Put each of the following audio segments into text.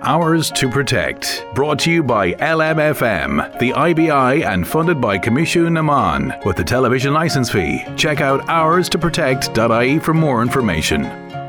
Hours to Protect. Brought to you by LMFM, the IBI, and funded by Commission Naman with the television licence fee. Check out hourstoprotect.ie for more information.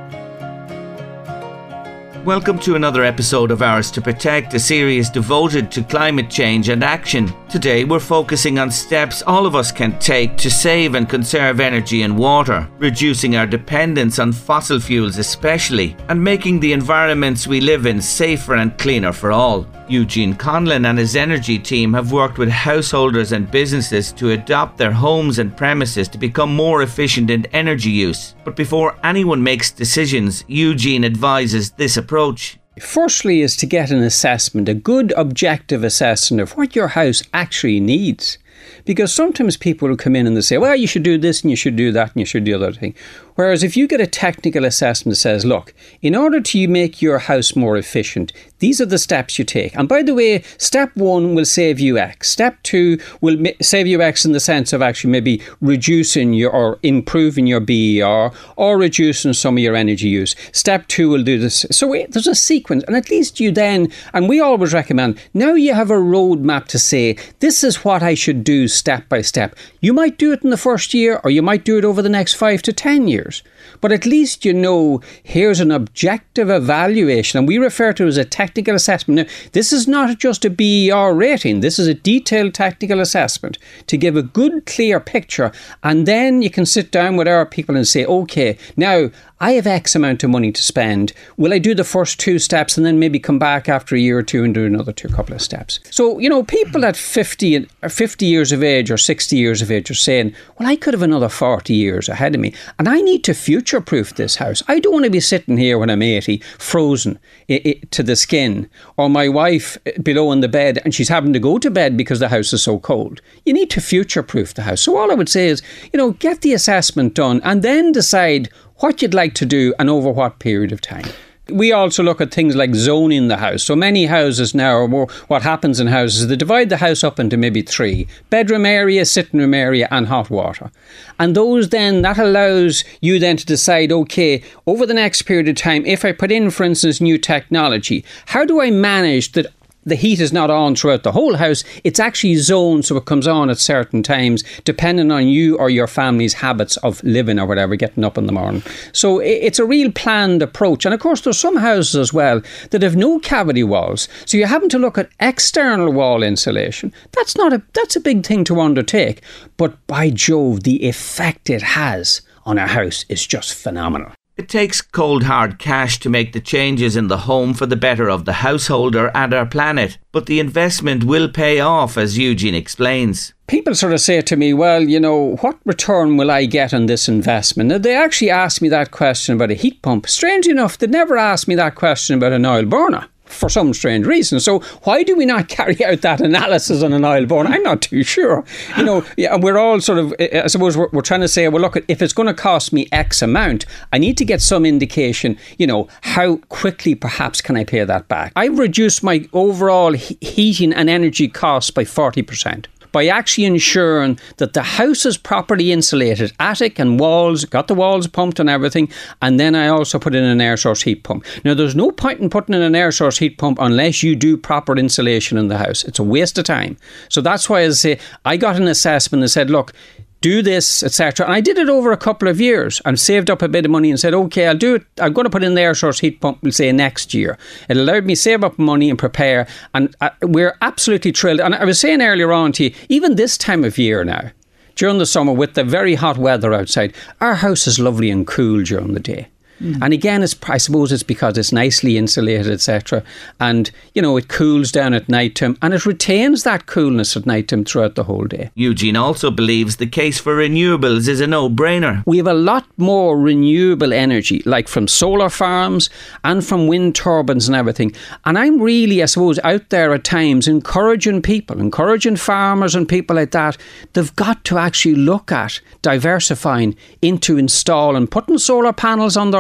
Welcome to another episode of Hours to Protect, a series devoted to climate change and action. Today we're focusing on steps all of us can take to save and conserve energy and water, reducing our dependence on fossil fuels especially, and making the environments we live in safer and cleaner for all. Eugene Conlon and his energy team have worked with householders and businesses to adopt their homes and premises to become more efficient in energy use. But before anyone makes decisions, Eugene advises this approach. Firstly is to get an assessment, a good objective assessment of what your house actually needs. Because sometimes people will come in and they say, well, you should do this and you should do that and you should do the other thing. Whereas if you get a technical assessment that says, look, in order to make your house more efficient, these are the steps you take. And by the way, step 1 will save you X. Step 2 will save you X in the sense of actually maybe reducing your or improving your BER or reducing some of your energy use. Step 2 will do this. So there's a sequence, and at least you then, and we always recommend, now you have a roadmap to say, this is what I should do step by step. You might do it in the first year or you might do it over the next 5 to 10 years. But at least you know, here's an objective evaluation, and we refer to it as a technical assessment. Now, this is not just a BER rating, this is a detailed technical assessment to give a good, clear picture, and then you can sit down with our people and say, okay, now I have X amount of money to spend. Will I do the first 2 steps and then maybe come back after a year or 2 and do another couple of steps? So, you know, people at 50 years of age or 60 years of age are saying, well, I could have another 40 years ahead of me and I need to future-proof this house. I don't want to be sitting here when I'm 80, frozen to the skin, or my wife below in the bed and she's having to go to bed because the house is so cold. You need to future-proof the house. So all I would say is, you know, get the assessment done and then decide what you'd like to do and over what period of time. We also look at things like zoning the house. So many houses now, or what happens in houses, is they divide the house up into maybe 3. Bedroom area, sitting room area and hot water. And those then, that allows you then to decide, okay, over the next period of time, if I put in, for instance, new technology, how do I manage that the heat is not on throughout the whole house? It's actually zoned so it comes on at certain times, depending on you or your family's habits of living or whatever, getting up in the morning. So it's a real planned approach. And of course, there's some houses as well that have no cavity walls. So you're having to look at external wall insulation. That's a big thing to undertake. But by Jove, the effect it has on a house is just phenomenal. It takes cold hard cash to make the changes in the home for the better of the householder and our planet, but the investment will pay off, as Eugene explains. People sort of say to me, well, you know, what return will I get on this investment? Now, they actually asked me that question about a heat pump. Strange enough, they never asked me that question about an oil burner, for some strange reason. So why do we not carry out that analysis on an oil burner? I'm not too sure. You know, yeah, we're all sort of, I suppose we're trying to say, well, look, if it's going to cost me X amount, I need to get some indication, you know, how quickly perhaps can I pay that back? I've reduced my overall heating and energy costs by 40%. By actually ensuring that the house is properly insulated, attic and walls, got the walls pumped and everything, and then I also put in an air source heat pump. Now, there's no point in putting in an air source heat pump unless you do proper insulation in the house. It's a waste of time. So that's why I say I got an assessment that said, look, do this, etc. And I did it over a couple of years and saved up a bit of money and said, okay, I'll do it. I'm going to put in the air source heat pump, we'll say next year. It allowed me to save up money and prepare. And we're absolutely thrilled. And I was saying earlier on to you, even this time of year now, during the summer with the very hot weather outside, our house is lovely and cool during the day. And again, I suppose it's because it's nicely insulated, etc. And, you know, it cools down at night time and it retains that coolness at night time throughout the whole day. Eugene also believes the case for renewables is a no-brainer. We have a lot more renewable energy, like from solar farms and from wind turbines and everything. And I'm really, I suppose, out there at times encouraging people, encouraging farmers and people like that. They've got to actually look at diversifying into installing, putting solar panels on their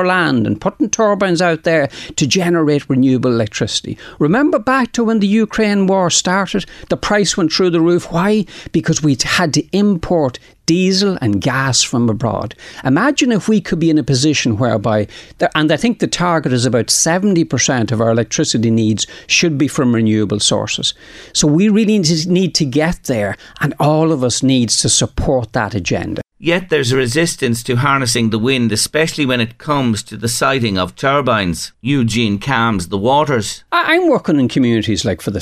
our land and putting turbines out there to generate renewable electricity. Remember back to when the Ukraine war started? The price went through the roof. Why? Because we had to import diesel and gas from abroad. Imagine if we could be in a position whereby, and I think the target is about 70% of our electricity needs should be from renewable sources. So we really need to get there, and all of us needs to support that agenda. Yet there's a resistance to harnessing the wind, especially when it comes to the siting of turbines. Eugene calms the waters. I'm working in communities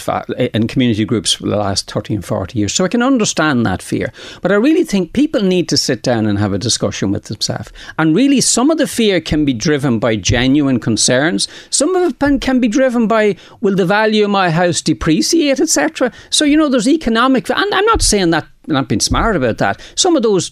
in community groups for the last 30 and 40 years, so I can understand that fear. But I really think people need to sit down and have a discussion with themselves. And really, some of the fear can be driven by genuine concerns. Some of it can be driven by, will the value of my house depreciate, etc. So, there's economic, and I'm not saying that, I'm not being smart about that. Some of those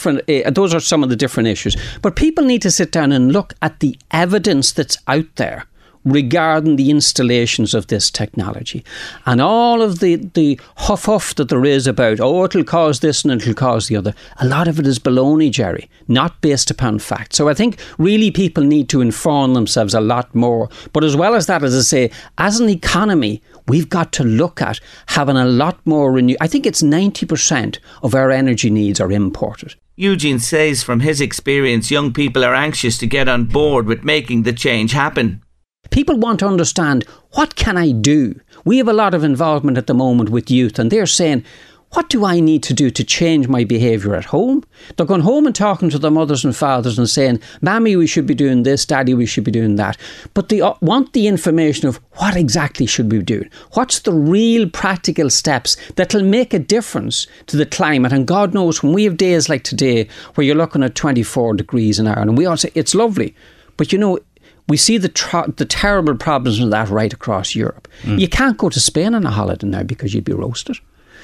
are some of the different issues. But people need to sit down and look at the evidence that's out there regarding the installations of this technology. And all of the huff that there is about, it'll cause this and it'll cause the other. A lot of it is baloney, Jerry, not based upon fact. So I think really people need to inform themselves a lot more. But as well as that, as I say, as an economy, we've got to look at having a lot more I think it's 90% of our energy needs are imported. Eugene says from his experience, young people are anxious to get on board with making the change happen. People want to understand, what can I do? We have a lot of involvement at the moment with youth, and they're saying, what do I need to do to change my behaviour at home? They're going home and talking to their mothers and fathers and saying, Mammy, we should be doing this, Daddy, we should be doing that. But they want the information of what exactly should we do? What's the real practical steps that'll make a difference to the climate? And God knows, when we have days like today where you're looking at 24 degrees in Ireland, and we all say it's lovely, but we see the terrible problems with that right across Europe. You can't go to Spain on a holiday now because you'd be roasted.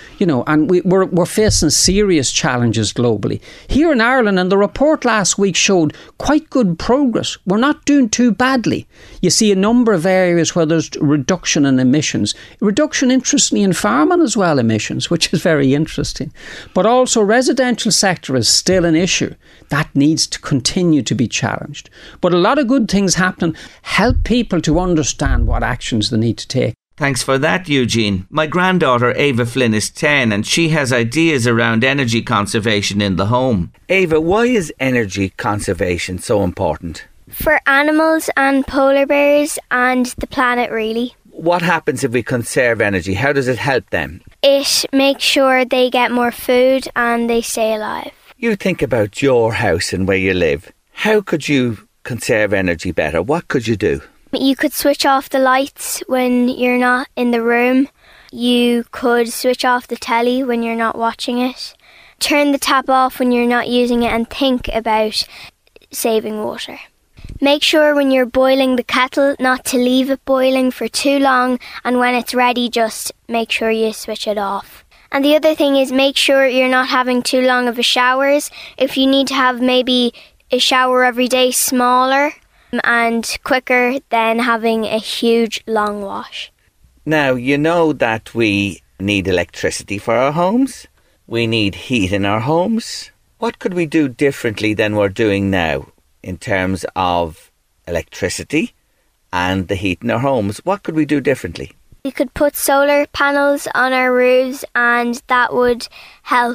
And we're facing serious challenges globally. Here in Ireland, and the report last week showed quite good progress. We're not doing too badly. You see a number of areas where there's reduction in emissions. Reduction, interestingly, in farming as well, emissions, which is very interesting. But also residential sector is still an issue. That needs to continue to be challenged. But a lot of good things happening. Help people to understand what actions they need to take. Thanks for that, Eugene. My granddaughter Ava Flynn is 10 and she has ideas around energy conservation in the home. Ava, why is energy conservation so important? For animals and polar bears and the planet, really. What happens if we conserve energy? How does it help them? It makes sure they get more food and they stay alive. You think about your house and where you live. How could you conserve energy better? What could you do? You could switch off the lights when you're not in the room. You could switch off the telly when you're not watching it. Turn the tap off when you're not using it and think about saving water. Make sure when you're boiling the kettle not to leave it boiling for too long, and when it's ready just make sure you switch it off. And the other thing is make sure you're not having too long of a showers. If you need to have maybe a shower every day, smaller and quicker than having a huge long wash. Now, you know that we need electricity for our homes. We need heat in our homes. What could we do differently than we're doing now in terms of electricity and the heat in our homes? What could we do differently? We could put solar panels on our roofs and that would help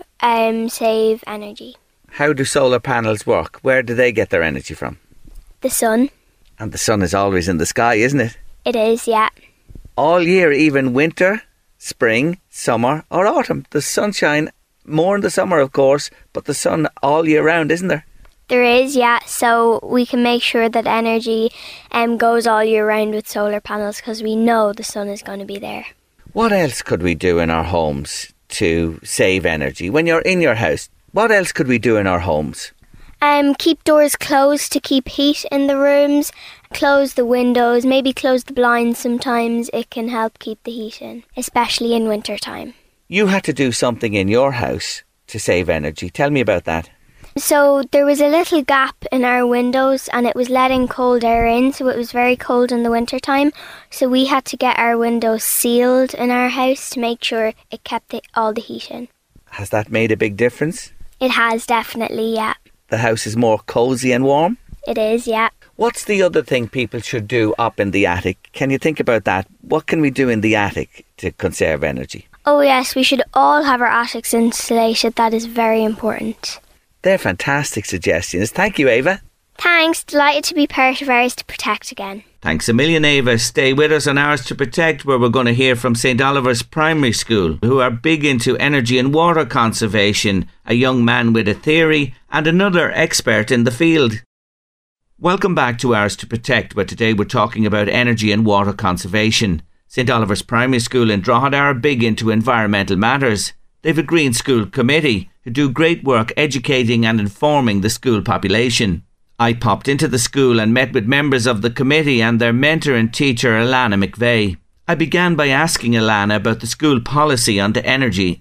save energy. How do solar panels work? Where do they get their energy from? The sun. And the sun is always in the sky, isn't it? It is, yeah. All year, even winter, spring, summer or autumn. The sunshine, more in the summer of course, but the sun all year round, isn't there? There is, yeah. So we can make sure that energy goes all year round with solar panels because we know the sun is going to be there. What else could we do in our homes to save energy? When you're in your house, what else could we do in our homes? Keep doors closed to keep heat in the rooms. Close the windows, maybe close the blinds sometimes. It can help keep the heat in, especially in winter time. You had to do something in your house to save energy. Tell me about that. So there was a little gap in our windows and it was letting cold air in, so it was very cold in the winter time. So we had to get our windows sealed in our house to make sure it kept all the heat in. Has that made a big difference? It has, definitely, yeah. The house is more cosy and warm? It is, yeah. What's the other thing people should do up in the attic? Can you think about that? What can we do in the attic to conserve energy? Oh yes, we should all have our attics insulated. That is very important. They're fantastic suggestions. Thank you, Ava. Thanks. Delighted to be part of Ours to Protect again. Thanks a million, Ava. Stay with us on Ours to Protect, where we're going to hear from St Oliver's Primary School, who are big into energy and water conservation, a young man with a theory and another expert in the field. Welcome back to Ours to Protect, where today we're talking about energy and water conservation. St Oliver's Primary School in Drogheda are big into environmental matters. They've a Green School Committee who do great work educating and informing the school population. I popped into the school and met with members of the committee and their mentor and teacher, Alana McVeigh. I began by asking Alana about the school policy on energy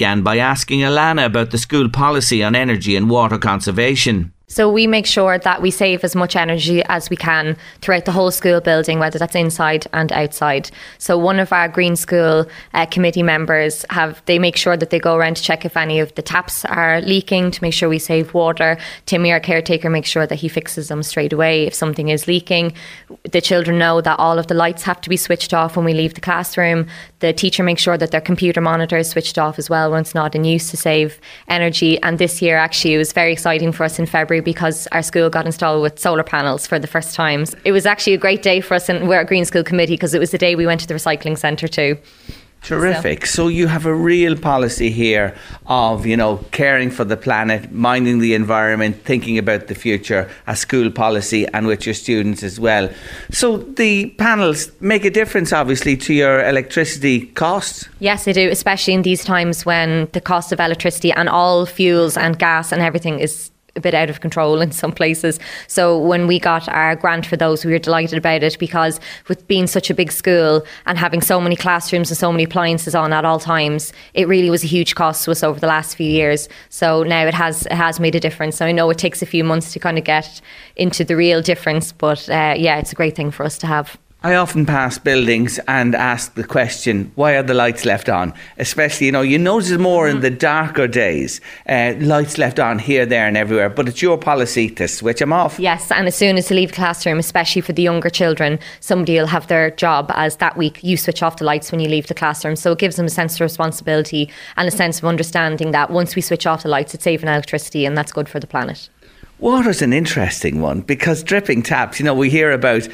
and water conservation. So we make sure that we save as much energy as we can throughout the whole school building, whether that's inside and outside. So one of our Green School committee members they make sure that they go around to check if any of the taps are leaking to make sure we save water. Timmy, our caretaker, makes sure that he fixes them straight away if something is leaking. The children know that all of the lights have to be switched off when we leave the classroom. The teacher makes sure that their computer monitor is switched off as well when it's not in use to save energy. And this year, actually, it was very exciting for us in February because our school got installed with solar panels for the first time. It was actually a great day for us, and we're a Green School Committee because it was the day we went to the recycling centre too. Terrific. So you have a real policy here of, caring for the planet, minding the environment, thinking about the future, a school policy, and with your students as well. So the panels make a difference, obviously, to your electricity costs. Yes, they do, especially in these times when the cost of electricity and all fuels and gas and everything is a bit out of control in some places. So when we got our grant for those, we were delighted about it because with being such a big school and having so many classrooms and so many appliances on at all times, it really was a huge cost to us over the last few years. So now it has made a difference. So I know it takes a few months to kind of get into the real difference, but it's a great thing for us to have. I often pass buildings and ask the question, why are the lights left on? Especially, you notice it more in the darker days. Lights left on here, there and everywhere. But it's your policy to switch them off. Yes, and as soon as they leave the classroom, especially for the younger children, somebody will have their job as that week, you switch off the lights when you leave the classroom. So it gives them a sense of responsibility and a sense of understanding that once we switch off the lights, it's saving electricity and that's good for the planet. Water's an interesting one because dripping taps, we hear about,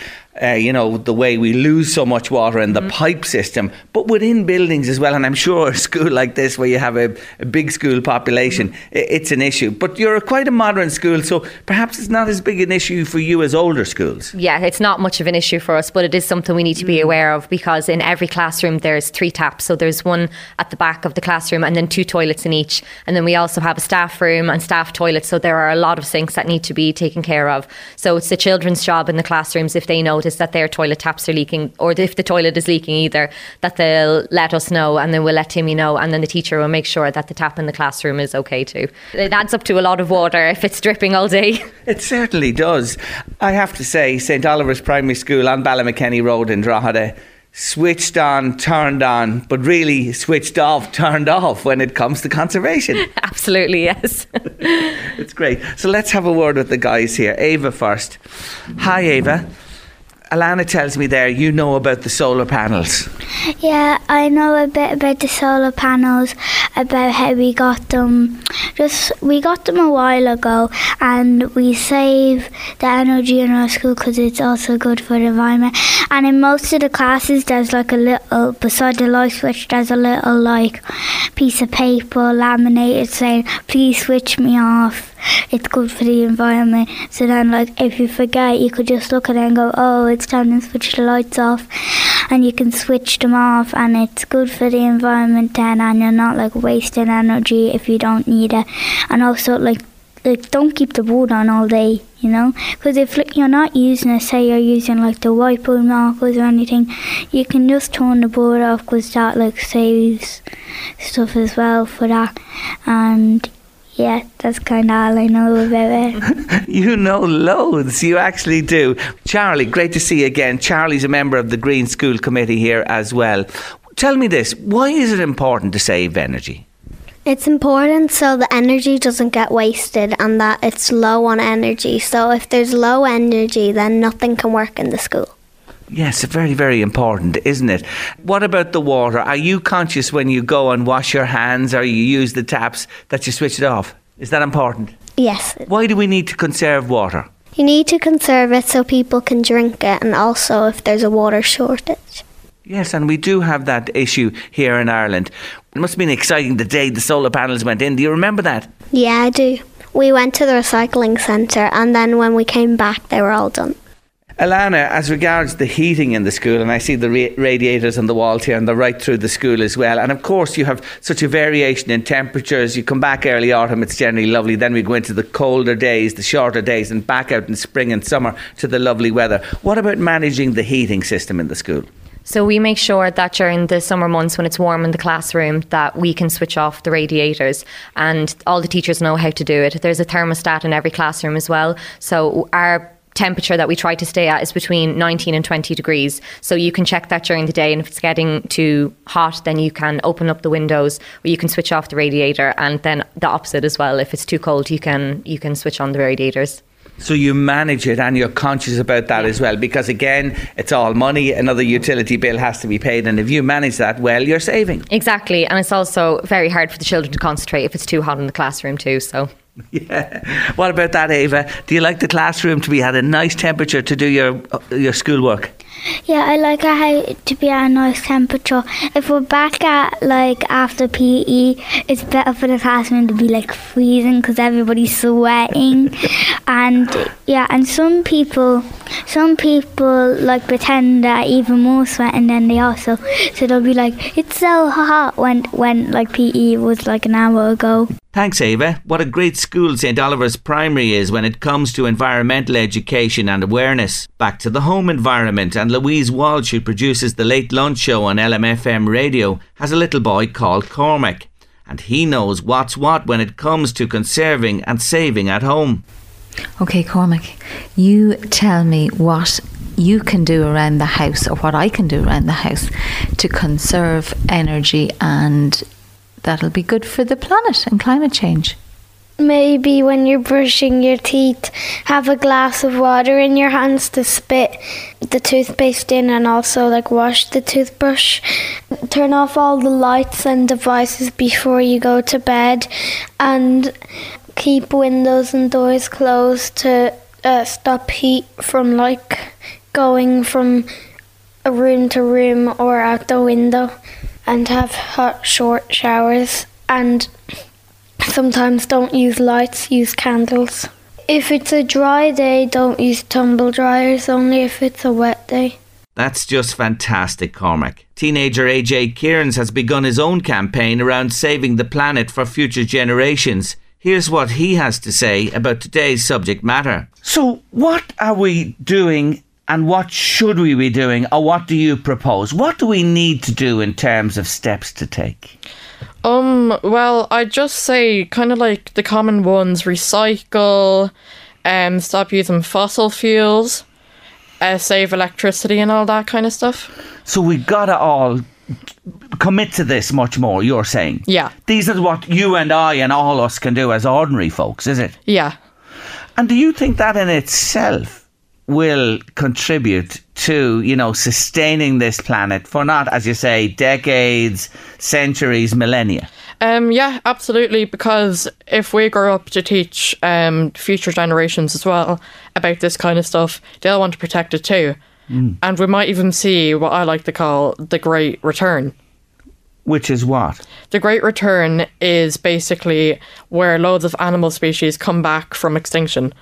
the way we lose so much water in the pipe system, but within buildings as well. And I'm sure a school like this where you have a big school population, it's an issue. But you're quite a modern school, so perhaps it's not as big an issue for you as older schools. Yeah, it's not much of an issue for us, but it is something we need to be aware of because in every classroom there's 3 taps. So there's one at the back of the classroom and then 2 toilets in each. And then we also have a staff room and staff toilets. So there are a lot of sinks that need to be taken care of. So it's the children's job in the classrooms, if they notice that their toilet taps are leaking or if the toilet is leaking either, that they'll let us know and then we'll let Timmy know and then the teacher will make sure that the tap in the classroom is okay too. It adds up to a lot of water if it's dripping all day. It certainly does. I have to say, St Oliver's Primary School on Ballymakenny Road in Drogheda, switched on, turned on, but really switched off, turned off when it comes to conservation. Absolutely, yes. It's great. So let's have a word with the guys here. Ava first. Hi, Ava. Alana tells me there you know about the solar panels. Yeah, I know a bit about the solar panels, about how we got them. We got them a while ago and we save the energy in our school because it's also good for the environment. And in most of the classes there's like a little, beside the light switch, there's a little piece of paper laminated saying, please switch me off. It's good for the environment. So then if you forget, you could just look at it and go, oh, it's time to switch the lights off, and you can switch them off and it's good for the environment then, and you're not wasting energy if you don't need it. And also don't keep the board on all day, because if you're not using it, say you're using the whiteboard markers or anything, you can just turn the board off because that saves stuff as well for that. And yeah, that's kind of all I know about it. You know loads, you actually do. Charlie, great to see you again. Charlie's a member of the Green School Committee here as well. Tell me this, why is it important to save energy? It's important so the energy doesn't get wasted and that it's low on energy. So if there's low energy, then nothing can work in the school. Yes, very, very important, isn't it? What about the water? Are you conscious when you go and wash your hands or you use the taps that you switch it off? Is that important? Yes. Why do we need to conserve water? You need to conserve it so people can drink it, and also if there's a water shortage. Yes, and we do have that issue here in Ireland. It must have been exciting the day the solar panels went in. Do you remember that? Yeah, I do. We went to the recycling centre, and then when we came back, they were all done. Alana, as regards the heating in the school, and I see the radiators on the walls here and they're right through the school as well, and of course you have such a variation in temperatures. You come back early autumn, it's generally lovely, then we go into the colder days, the shorter days, and back out in spring and summer to the lovely weather. What about managing the heating system in the school? So we make sure that during the summer months when it's warm in the classroom that we can switch off the radiators, and all the teachers know how to do it. There's a thermostat in every classroom as well. So our temperature that we try to stay at is between 19 and 20 degrees. So you can check that during the day, and if it's getting too hot, then you can open up the windows or you can switch off the radiator, and then the opposite as well. If it's too cold, you can switch on the radiators. So you manage it and you're conscious about that as well, because again, it's all money. Another utility bill has to be paid, and if you manage that well, you're saving. Exactly, and it's also very hard for the children to concentrate if it's too hot in the classroom too. So. Yeah. What about that, Ava? Do you like the classroom to be at a nice temperature to do your schoolwork? Yeah, I like it to be at a nice temperature. If we're back at after PE, it's better for the classroom to be freezing because everybody's sweating. And some people pretend they're even more sweating than they are. So they'll be it's so hot when PE was an hour ago. Thanks, Ava. What a great school St Oliver's Primary is when it comes to environmental education and awareness. Back to the home environment, and Louise Walsh, who produces the Late Lunch Show on LMFM radio, has a little boy called Cormac, and he knows what's what when it comes to conserving and saving at home. OK, Cormac, you tell me what you can do around the house, or what I can do around the house, to conserve energy, and that'll be good for the planet and climate change. Maybe when you're brushing your teeth, have a glass of water in your hands to spit the toothpaste in, and also wash the toothbrush. Turn off all the lights and devices before you go to bed, and keep windows and doors closed to stop heat from going from a room to room or out the window. And have hot, short showers, and sometimes don't use lights, use candles. If it's a dry day, don't use tumble dryers, only if it's a wet day. That's just fantastic, Cormac. Teenager AJ Kearns has begun his own campaign around saving the planet for future generations. Here's what he has to say about today's subject matter. So, what are we doing? And what should we be doing, or what do you propose? What do we need to do in terms of steps to take? Well, I'd just say kind of the common ones: recycle, stop using fossil fuels, save electricity and all that kind of stuff. So we've got to all commit to this much more, you're saying? Yeah. These are what you and I and all us can do as ordinary folks, is it? Yeah. And do you think that in itself will contribute to, sustaining this planet for not, as you say, decades, centuries, millennia? Yeah, absolutely, because if we grow up to teach future generations as well about this kind of stuff, they'll want to protect it too. And we might even see what I like to call the Great Return. Which is what? The Great Return is basically where loads of animal species come back from extinction.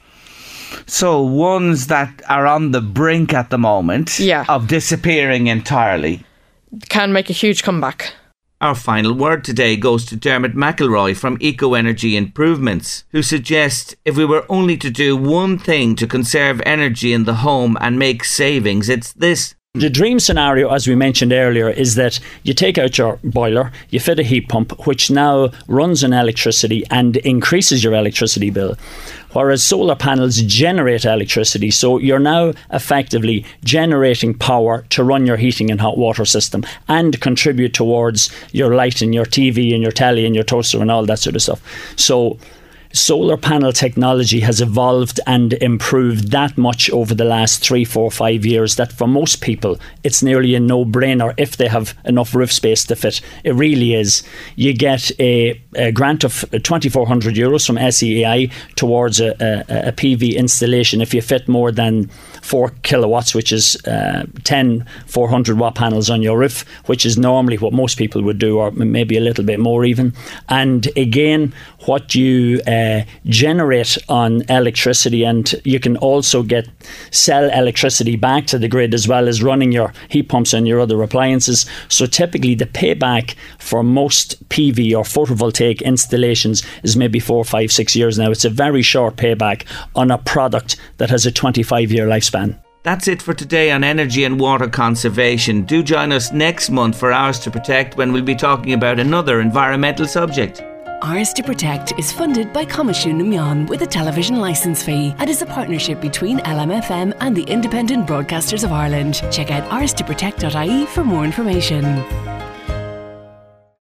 So ones that are on the brink at the moment of disappearing entirely can make a huge comeback. Our final word today goes to Dermot McElroy from Eco Energy Improvements, who suggests if we were only to do one thing to conserve energy in the home and make savings, it's this. The dream scenario, as we mentioned earlier, is that you take out your boiler, you fit a heat pump, which now runs on electricity and increases your electricity bill. Whereas solar panels generate electricity, so you're now effectively generating power to run your heating and hot water system and contribute towards your light and your TV and your telly and your toaster and all that sort of stuff. So solar panel technology has evolved and improved that much over the last 3, 4, 5 years that for most people it's nearly a no-brainer if they have enough roof space to fit. It really is. You get a grant of €2,400 from SEAI towards a PV installation if you fit more than 4 kilowatts, which is 10 400 watt panels on your roof, which is normally what most people would do, or maybe a little bit more even. And again, what you generate on electricity, and you can also sell electricity back to the grid as well as running your heat pumps and your other appliances. So typically the payback for most PV or photovoltaic installations is maybe 4, 5, 6 years now. It's a very short payback on a product that has a 25-year lifespan. That's it for today on energy and water conservation. Do join us next month for Hours to Protect, when we'll be talking about another environmental subject. Hours to Protect is funded by Coimisiún na Meán with a television licence fee and is a partnership between LMFM and the Independent Broadcasters of Ireland. Check out hourstoprotect.ie for more information.